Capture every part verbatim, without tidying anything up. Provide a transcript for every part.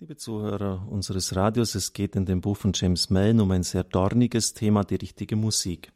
Liebe Zuhörer unseres Radios, es geht in dem Buch von James Mellon um ein sehr dorniges Thema, die richtige Musik.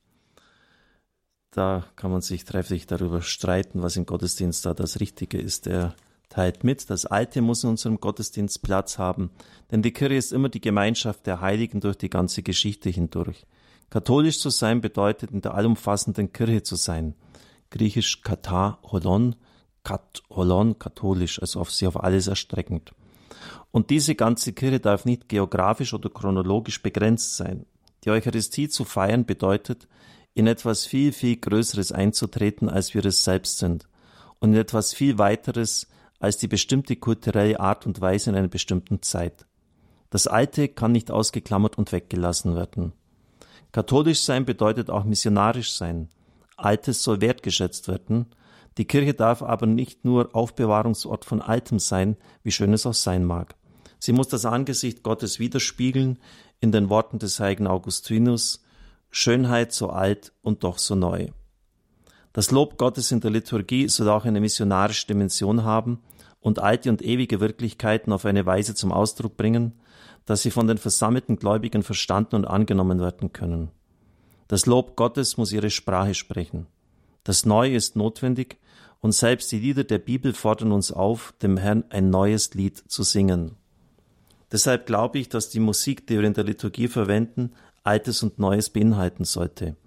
Da kann man sich trefflich darüber streiten, was im Gottesdienst da das Richtige ist. Er teilt mit, das Alte muss in unserem Gottesdienst Platz haben, denn die Kirche ist immer die Gemeinschaft der Heiligen durch die ganze Geschichte hindurch. Katholisch zu sein bedeutet, in der allumfassenden Kirche zu sein. Griechisch kata holon, kat holon, katholisch, also auf sie auf alles erstreckend. Und diese ganze Kirche darf nicht geografisch oder chronologisch begrenzt sein. Die Eucharistie zu feiern bedeutet, in etwas viel, viel Größeres einzutreten, als wir es selbst sind. Und in etwas viel Weiteres als die bestimmte kulturelle Art und Weise in einer bestimmten Zeit. Das Alte kann nicht ausgeklammert und weggelassen werden. Katholisch sein bedeutet auch missionarisch sein. Altes soll wertgeschätzt werden. Die Kirche darf aber nicht nur Aufbewahrungsort von Altem sein, wie schön es auch sein mag. Sie muss das Angesicht Gottes widerspiegeln, in den Worten des heiligen Augustinus, Schönheit so alt und doch so neu. Das Lob Gottes in der Liturgie soll auch eine missionarische Dimension haben und alte und ewige Wirklichkeiten auf eine Weise zum Ausdruck bringen, dass sie von den versammelten Gläubigen verstanden und angenommen werden können. Das Lob Gottes muss ihre Sprache sprechen. Das Neue ist notwendig und selbst die Lieder der Bibel fordern uns auf, dem Herrn ein neues Lied zu singen. Deshalb glaube ich, dass die Musik, die wir in der Liturgie verwenden, Altes und Neues beinhalten sollte.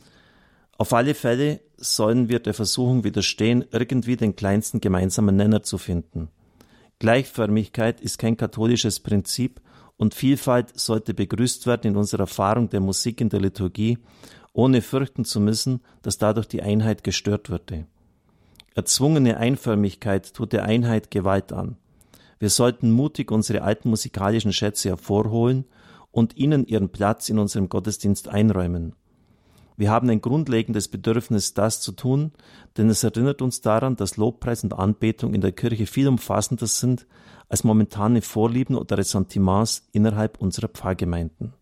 Auf alle Fälle sollen wir der Versuchung widerstehen, irgendwie den kleinsten gemeinsamen Nenner zu finden. Gleichförmigkeit ist kein katholisches Prinzip und Vielfalt sollte begrüßt werden in unserer Erfahrung der Musik in der Liturgie, ohne fürchten zu müssen, dass dadurch die Einheit gestört würde. Erzwungene Einförmigkeit tut der Einheit Gewalt an. Wir sollten mutig unsere alten musikalischen Schätze hervorholen und ihnen ihren Platz in unserem Gottesdienst einräumen. Wir haben ein grundlegendes Bedürfnis, das zu tun, denn es erinnert uns daran, dass Lobpreis und Anbetung in der Kirche viel umfassender sind als momentane Vorlieben oder Ressentiments innerhalb unserer Pfarrgemeinden.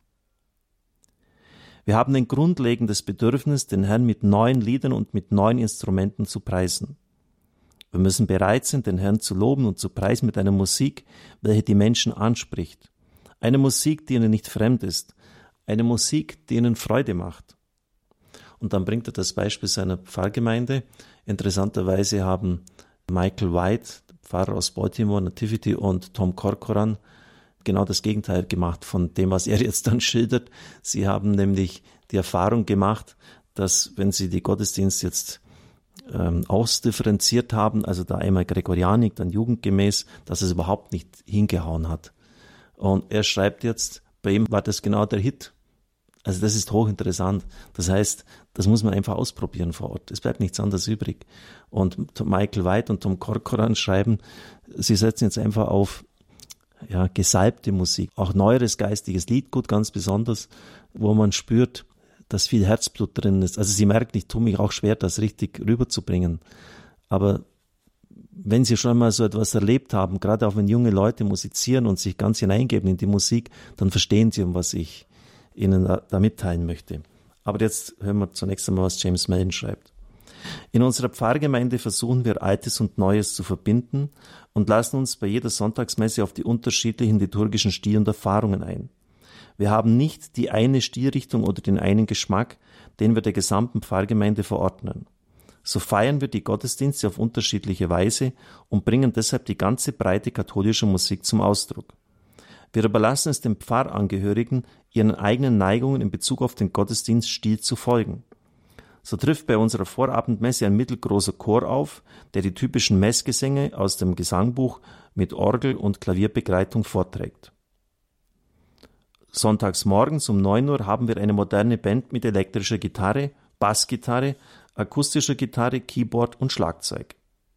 Wir haben ein grundlegendes Bedürfnis, den Herrn mit neuen Liedern und mit neuen Instrumenten zu preisen. Wir müssen bereit sein, den Herrn zu loben und zu preisen mit einer Musik, welche die Menschen anspricht. Eine Musik, die ihnen nicht fremd ist. Eine Musik, die ihnen Freude macht. Und dann bringt er das Beispiel seiner Pfarrgemeinde. Interessanterweise haben Michael White, Pfarrer aus Baltimore, Nativity, und Tom Corcoran genau das Gegenteil gemacht von dem, was er jetzt dann schildert. Sie haben nämlich die Erfahrung gemacht, dass wenn sie die Gottesdienste jetzt ähm, ausdifferenziert haben, also da einmal Gregorianik, dann jugendgemäß, dass es überhaupt nicht hingehauen hat. Und er schreibt jetzt, bei ihm war das genau der Hit. Also das ist hochinteressant. Das heißt, das muss man einfach ausprobieren vor Ort. Es bleibt nichts anderes übrig. Und Michael White und Tom Corcoran schreiben, sie setzen jetzt einfach auf ja, gesalbte Musik, auch neueres geistiges Liedgut ganz besonders, wo man spürt, dass viel Herzblut drin ist. Also sie merken, ich tue mich auch schwer, das richtig rüberzubringen. Aber wenn sie schon mal so etwas erlebt haben, gerade auch wenn junge Leute musizieren und sich ganz hineingeben in die Musik, dann verstehen sie, um was ich Ihnen da, da mitteilen möchte. Aber jetzt hören wir zunächst einmal, was James Mellon schreibt. In unserer Pfarrgemeinde versuchen wir, Altes und Neues zu verbinden und lassen uns bei jeder Sonntagsmesse auf die unterschiedlichen liturgischen Stile und Erfahrungen ein. Wir haben nicht die eine Stilrichtung oder den einen Geschmack, den wir der gesamten Pfarrgemeinde verordnen. So feiern wir die Gottesdienste auf unterschiedliche Weise und bringen deshalb die ganze Breite katholischer Musik zum Ausdruck. Wir überlassen es den Pfarrangehörigen, ihren eigenen Neigungen in Bezug auf den Gottesdienststil zu folgen. So trifft bei unserer Vorabendmesse ein mittelgroßer Chor auf, der die typischen Messgesänge aus dem Gesangbuch mit Orgel- und Klavierbegleitung vorträgt. Sonntags morgens um neun Uhr haben wir eine moderne Band mit elektrischer Gitarre, Bassgitarre, akustischer Gitarre, Keyboard und Schlagzeug.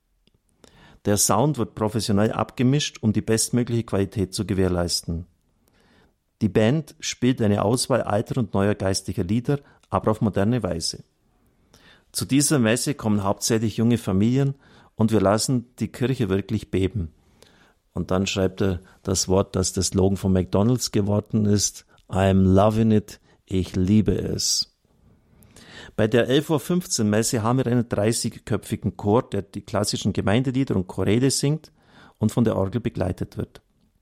Der Sound wird professionell abgemischt, um die bestmögliche Qualität zu gewährleisten. Die Band spielt eine Auswahl alter und neuer geistlicher Lieder, aber auf moderne Weise. Zu dieser Messe kommen hauptsächlich junge Familien und wir lassen die Kirche wirklich beben. Und dann schreibt er das Wort, das der Slogan von McDonald's geworden ist: I'm loving it, ich liebe es. Bei der elf Uhr fünfzehn Messe haben wir einen dreißigköpfigen Chor, der die klassischen Gemeindelieder und Choräle singt und von der Orgel begleitet wird.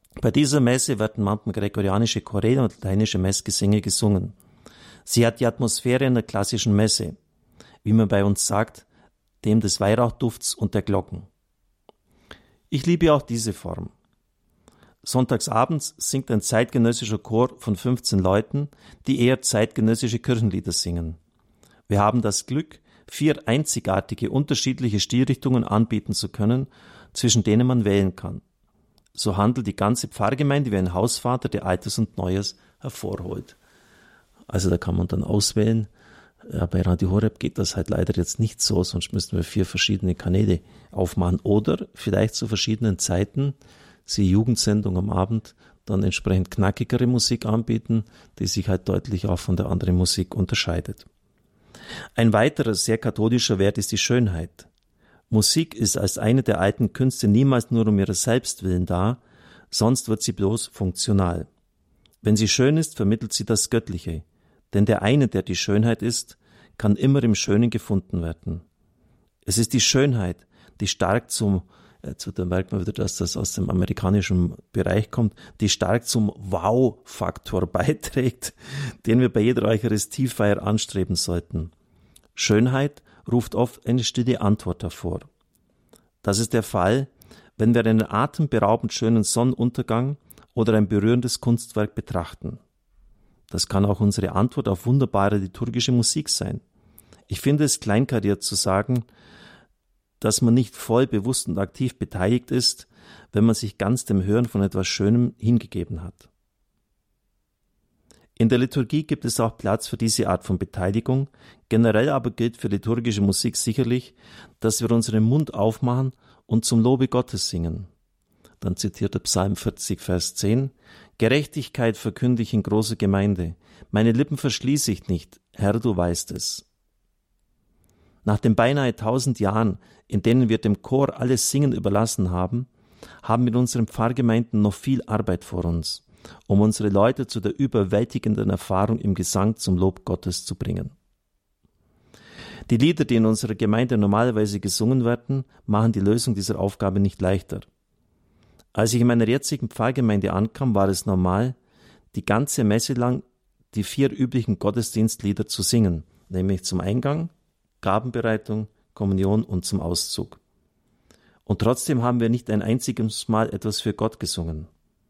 Bei dieser Messe werden manchmal gregorianische Choräle und lateinische Messgesänge gesungen. Sie hat die Atmosphäre einer klassischen Messe, wie man bei uns sagt, dem des Weihrauchdufts und der Glocken. Ich liebe auch diese Form. Sonntagsabends singt ein zeitgenössischer Chor von fünfzehn Leuten, die eher zeitgenössische Kirchenlieder singen. Wir haben das Glück, vier einzigartige, unterschiedliche Stilrichtungen anbieten zu können, zwischen denen man wählen kann. So handelt die ganze Pfarrgemeinde wie ein Hausvater, der Altes und Neues hervorholt. Also da kann man dann auswählen. Ja, bei Radio Horeb geht das halt leider jetzt nicht so, sonst müssten wir vier verschiedene Kanäle aufmachen. Oder vielleicht zu verschiedenen Zeiten, sie Jugendsendung am Abend, dann entsprechend knackigere Musik anbieten, die sich halt deutlich auch von der anderen Musik unterscheidet. Ein weiterer sehr katholischer Wert ist die Schönheit. Musik ist als eine der alten Künste niemals nur um ihrer selbst willen da, sonst wird sie bloß funktional. Wenn sie schön ist, vermittelt sie das Göttliche, denn der eine, der die Schönheit ist, kann immer im Schönen gefunden werden. Es ist die Schönheit, die stark zum, jetzt da merkt man wieder, dass das aus dem amerikanischen Bereich kommt, die stark zum Wow-Faktor beiträgt, den wir bei jeder Eucharistiefeier anstreben sollten. Schönheit ruft oft eine stille Antwort hervor. Das ist der Fall, wenn wir einen atemberaubend schönen Sonnenuntergang oder ein berührendes Kunstwerk betrachten. Das kann auch unsere Antwort auf wunderbare liturgische Musik sein. Ich finde es kleinkariert zu sagen, dass man nicht voll bewusst und aktiv beteiligt ist, wenn man sich ganz dem Hören von etwas Schönem hingegeben hat. In der Liturgie gibt es auch Platz für diese Art von Beteiligung. Generell aber gilt für liturgische Musik sicherlich, dass wir unseren Mund aufmachen und zum Lobe Gottes singen. Dann zitiert er Psalm vierzig, Vers zehn. Gerechtigkeit verkünde ich in großer Gemeinde. Meine Lippen verschließe ich nicht. Herr, du weißt es. Nach den beinahe tausend Jahren, in denen wir dem Chor alles Singen überlassen haben, haben wir in unseren Pfarrgemeinden noch viel Arbeit vor uns, um unsere Leute zu der überwältigenden Erfahrung im Gesang zum Lob Gottes zu bringen. Die Lieder, die in unserer Gemeinde normalerweise gesungen werden, machen die Lösung dieser Aufgabe nicht leichter. Als ich in meiner jetzigen Pfarrgemeinde ankam, war es normal, die ganze Messe lang die vier üblichen Gottesdienstlieder zu singen, nämlich zum Eingang, Gabenbereitung, Kommunion und zum Auszug. Und trotzdem haben wir nicht ein einziges Mal etwas für Gott gesungen.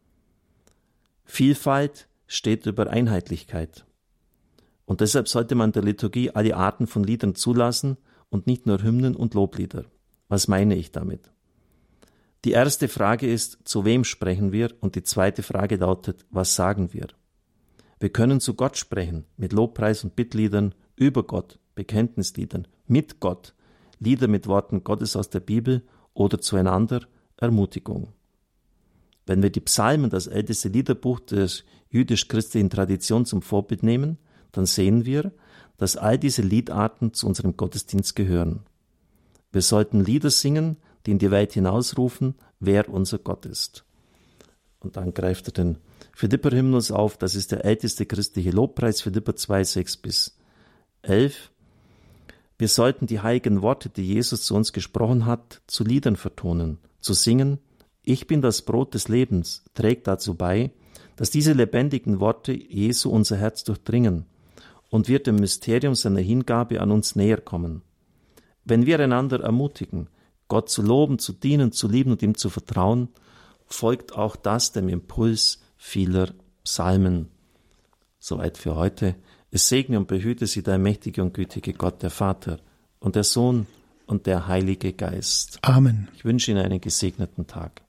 Vielfalt steht über Einheitlichkeit. Und deshalb sollte man der Liturgie alle Arten von Liedern zulassen und nicht nur Hymnen und Loblieder. Was meine ich damit? Die erste Frage ist, zu wem sprechen wir? Und die zweite Frage lautet, was sagen wir? Wir können zu Gott sprechen, mit Lobpreis und Bittliedern, über Gott, Bekenntnisliedern, mit Gott, Lieder mit Worten Gottes aus der Bibel oder zueinander, Ermutigung. Wenn wir die Psalmen, das älteste Liederbuch der jüdisch-christlichen Tradition, zum Vorbild nehmen, dann sehen wir, dass all diese Liedarten zu unserem Gottesdienst gehören. Wir sollten Lieder singen, die in die Welt hinausrufen, wer unser Gott ist. Und dann greift er den Philipper-Hymnus auf, das ist der älteste christliche Lobpreis, Philipper zwei, sechs bis elf. Wir sollten die heiligen Worte, die Jesus zu uns gesprochen hat, zu Liedern vertonen, zu singen, ich bin das Brot des Lebens, trägt dazu bei, dass diese lebendigen Worte Jesu unser Herz durchdringen und wir dem Mysterium seiner Hingabe an uns näher kommen. Wenn wir einander ermutigen, Gott zu loben, zu dienen, zu lieben und ihm zu vertrauen, folgt auch das dem Impuls vieler Psalmen. Soweit für heute. Es segne und behüte sie der mächtige und gütige Gott, der Vater und der Sohn und der Heilige Geist. Amen. Ich wünsche Ihnen einen gesegneten Tag.